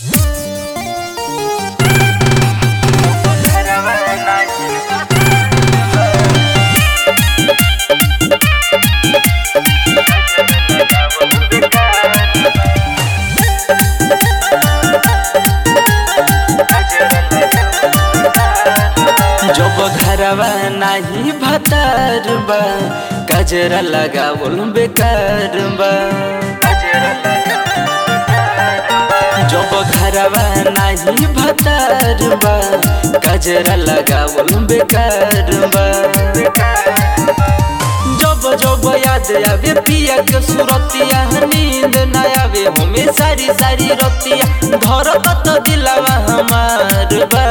जब घरवा नाही भतार बा गजरा लगावल बेकार बा। जब घरवा नाही भतार बा गजरा लगावल बेकार बा। जब जब याद आवे पिया के सुरतिया नींद न आवे हमें सारी सारी रतिया धरत तो दिलवा हमार बा।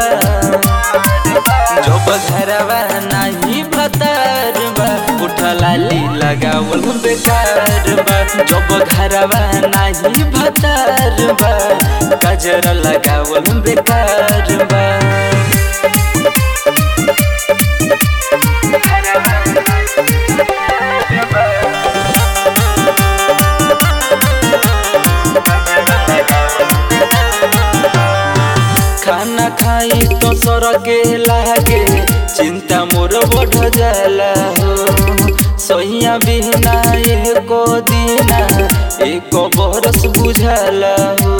जब घरवा नाही भतार बा उठलाली लगावल बेकार बा। जब घरवा नाही भतार बा गजरा लगावल बेकार बा। खाना खाई तो सरगे लागे चिंता मोर बढ़ जाला हो। सैया बिना एको दिना एक बरस बुझाला हो।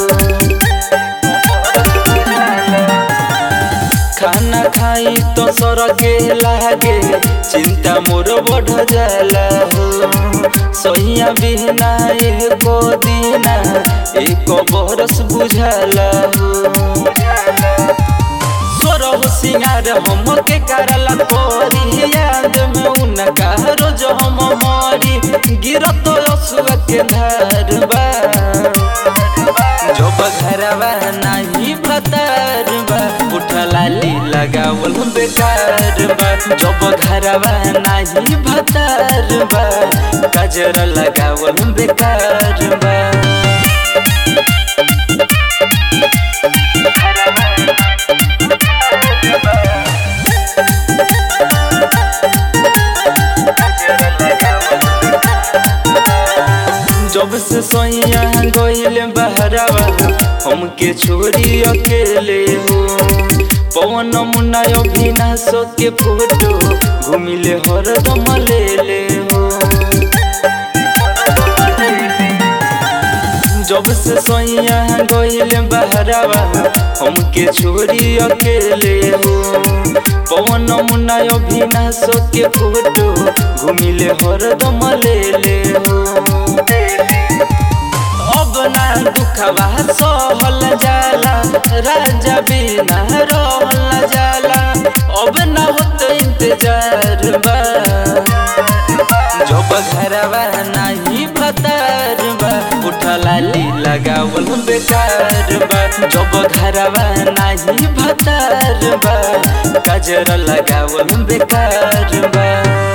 खाना खाई तो सरगे लागे चिंता मोर बढ़ जाला हो। सैया बिना एको दिना एक बरस बुझाला हो। सोरह सिंगार हम के करला तोरी याद में उनका रोज हम मरी गिरत असुआ के धार बा। जब घरवा नाही भतार बा उठलाली लगावल बेकार बा। जब घरवा नाही भतार बा गजरा लगावल बेकार बा। जब से सैया गइल बहरावा हमके छोड़ी अकेले हो। पवन मुन्ना अभिनाश के फोटो घूमिले हरदम ले हो। जब से सैया गइल बहरावा हमके छोड़ी अकेले हो। पवन मुन्ना अभिनाश के फोटो घूमिले हरदम ले हो। अब ना दुखवा सहल जाला राजा बिना रहल जाला। अब ना होत इंतजार बा। जब घरवा नाही भतार बा उठलाली लगावल बेकार बा। जब घरवा नाही भतार बा गजरा लगावल बेकार बा।